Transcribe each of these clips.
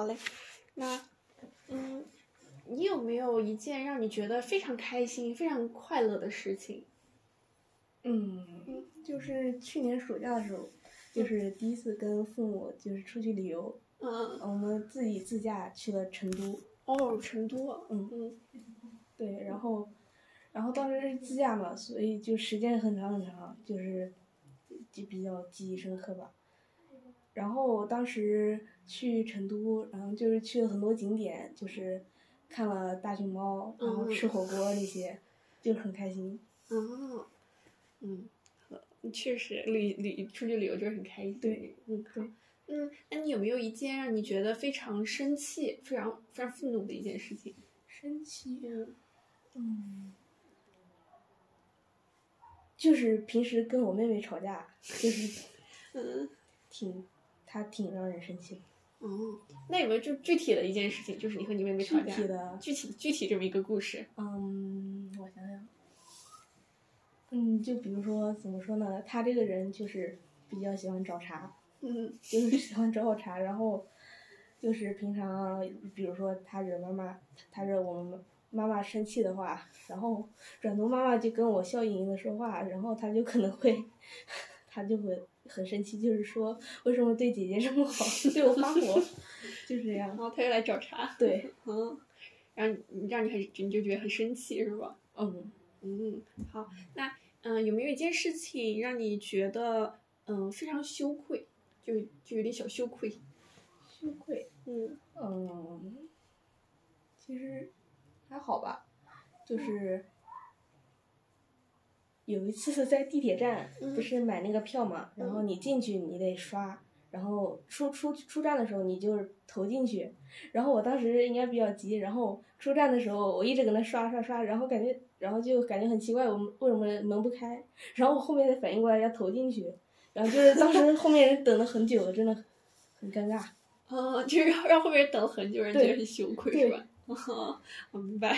好嘞。那你有没有一件让你觉得非常开心、非常快乐的事情？ 就是去年暑假的时候，就是第一次跟父母就是出去旅游。我们自己自驾去了成都。 哦，成都。 对，然后当时是自驾嘛，所以就时间很长很长，就比较记忆深刻吧。然后当时去成都，然后就是去了很多景点，就是看了大熊猫，然后吃火锅那些，就很开心。 确实，出去旅游就是很开心。 对， 对。那你有没有一件让你觉得非常生气、非常非常愤怒的一件事情？ 生气。就是平时跟我妹妹吵架，就是她挺让人生气的。 那有没有就具体的一件事情，就是你和你妹妹吵架？具体这么一个故事。 我想想。就比如说怎么说呢，她这个人就是比较喜欢找茬。就是喜欢找我茬，然后就是平常比如说她惹我们妈妈生气的话，然后转头妈妈就跟我笑盈盈的说话，然后她就可能会很生气，就是说为什么对姐姐这么好，对我发火，就是这样。 然后她又来找茬。 对。 然后你就觉得很生气是吧？好，那有没有一件事情让你觉得非常羞愧，就有点小羞愧？ 羞愧。其实还好吧，就是有一次在地铁站，不是买那个票嘛，然后你进去你得刷，然后出站的时候你就投进去，然后我当时应该比较急，然后出站的时候我一直搁那刷，然后就感觉很奇怪，我为什么门不开，然后我后面才反应过来要投进去，然后就是当时后面人等了很久，真的很尴尬。 就是让后面人等了很久，人觉得很羞愧是吧？我明白。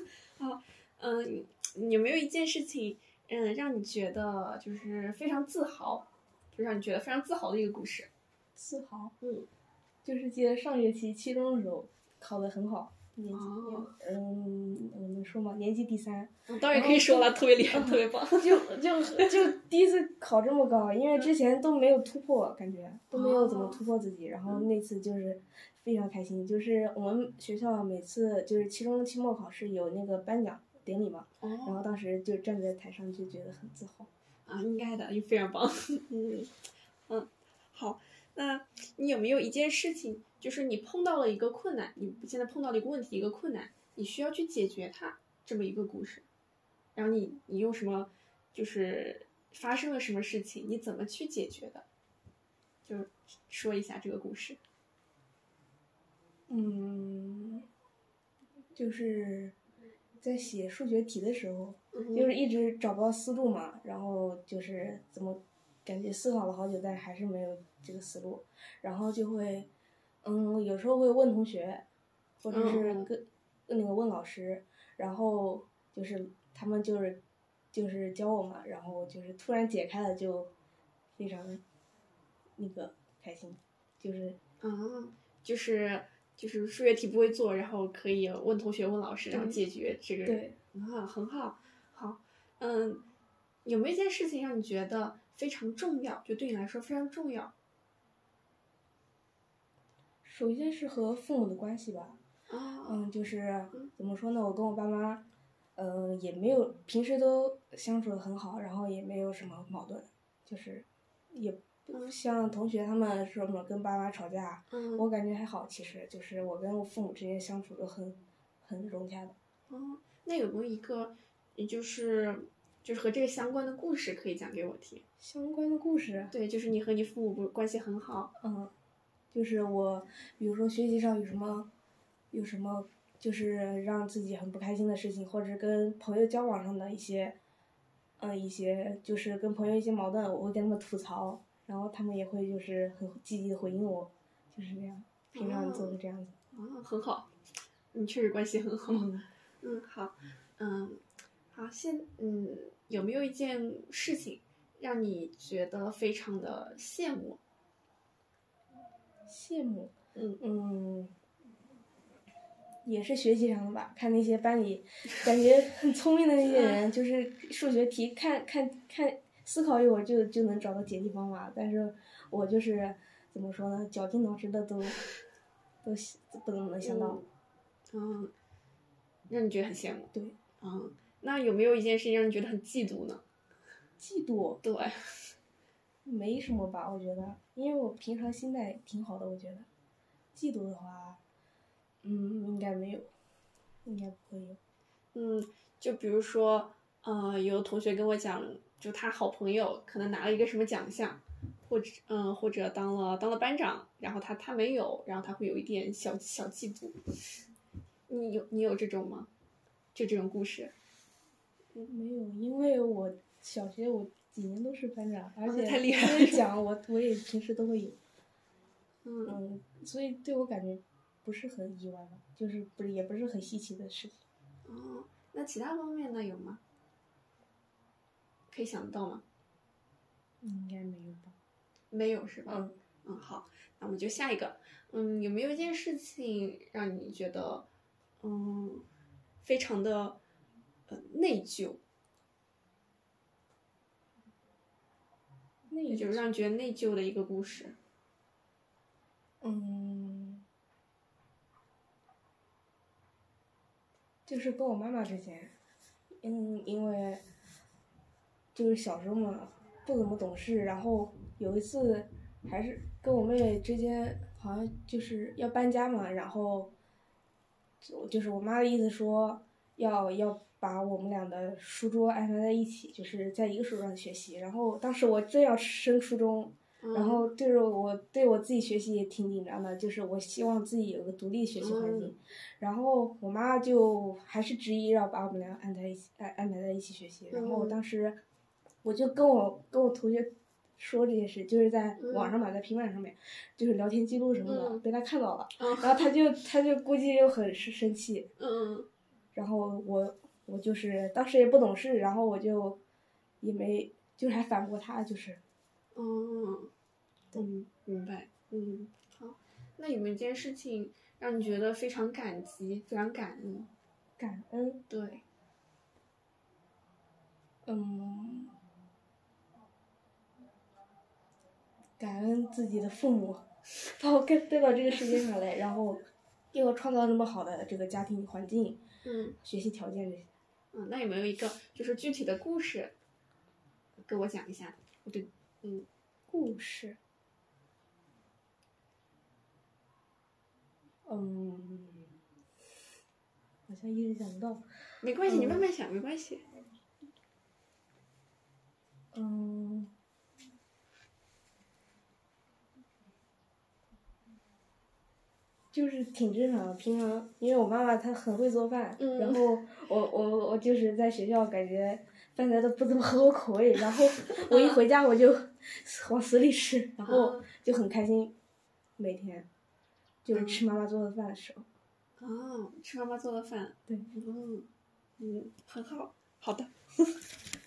你有没有一件事情让你觉得就是非常自豪，就让你觉得非常自豪的一个故事？ 自豪。就是记得上学期期中的时候考得很好，我能说吗？年级第3。 当然可以说了，特别厉害，特别棒。 就第一次考这么高，因为之前都没有突破，感觉都没有怎么突破自己，然后那次就是非常开心。就是我们学校每次就是期中期末考试有那个颁奖典礼嘛，然后当时就站在台上就觉得很自豪。 应该的，非常棒。好。那你有没有一件事情，就是你碰到了一个困难，你现在碰到了一个问题，一个困难，你需要去解决它，这么一个故事？然后你用什么，就是发生了什么事情，你怎么去解决的？就说一下这个故事。 就是在写数学题的时候，就是一直找不到思路嘛，然后就是怎么感觉思考了好久，但还是没有这个思路，然后就会有时候会问同学，或者是跟那个问老师，然后就是他们就是教我嘛，然后就是突然解开了，就非常那个开心， 就是数学题不会做，然后可以问同学问老师，然后解决这个。 对。 很好。好。有没有一件事情让你觉得非常重要，就对你来说非常重要？ 首先是和父母的关系吧。就是怎么说呢，我跟我爸妈也没有平时都相处得很好，然后也没有什么矛盾，就是也不像同学他们说什么跟爸妈吵架，我感觉还好，其实就是我跟我父母之间相处都很融洽的。 那有没有一个就是和这个相关的故事可以讲给我听？ 相关的故事？ 对，就是你和你父母不关系很好。 就是我比如说学习上有什么就是让自己很不开心的事情，或者是跟朋友交往上的一些就是跟朋友一些矛盾，我会跟他们吐槽，然后他们也会就是很积极的回应我，就是这样，平常做的这样子。 很好，你确实关系很好。好。好，有没有一件事情让你觉得非常的羡慕？ 羡慕。 也是学习上的吧，看那些班里感觉很聪明的那些人，就是数学题看思考一会儿就能找到解题方法，但是我就是怎么说呢，绞尽脑汁的都不怎么能想到。 让你觉得很羡慕。 对。 那有没有一件事情让你觉得很嫉妒呢？ 嫉妒？ 对。 没什么吧，我觉得，因为我平常心态挺好的，我觉得。嫉妒的话，应该没有，应该不会有。 就比如说，有同学跟我讲，就他好朋友可能拿了一个什么奖项，或者当了班长，然后他没有，然后他会有一点小嫉妒。你有这种吗？就这种故事？ 没有，因为我小学几年都是班长，而且太厉害了。 这些奖我也平时都会有。所以对我感觉不是很意外吧，就是也不是很稀奇的事情。 那其他方面呢，有吗？可以想得到吗？ 应该没有吧。 没有是吧？好，那我们就下一个。有没有一件事情让你觉得非常的内疚？就是让你觉得内疚的一个故事。 就是跟我妈妈之间，因为就是小时候嘛，不怎么懂事，然后有一次还是跟我妹妹之间好像就是要搬家嘛，然后就是我妈的意思说要把我们俩的书桌安排在一起，就是在一个书桌上学习。然后当时我正要升初中，然后对我自己学习也挺紧张的，就是我希望自己有个独立学习环境。然后我妈就还是执意要把我们俩安排在一起学习。然后当时我就跟我同学说这件事，就是在网上嘛，在平板上面，就是聊天记录什么的，被他看到了，然后他就估计又很生气。然后我就是当时也不懂事，然后我就也没就是还反驳他，就是。 明白。好，那有没有一件事情让你觉得非常感激、非常感恩？ 感恩？ 对。 感恩自己的父母，把我带到这个世界上来，然后给我创造那么好的这个家庭环境，学习条件这些。 那有没有一个就是具体的故事，给我讲一下？ 故事。好像一直想不到。 没关系，你慢慢想，没关系。 就是挺正常的，平常因为我妈妈她很会做饭，然后我就是在学校感觉饭菜都不怎么合我口味，然后我一回家我就往死里吃，然后就很开心，每天就是吃妈妈做的饭的时候。 吃妈妈做的饭。 对。 很好，好的。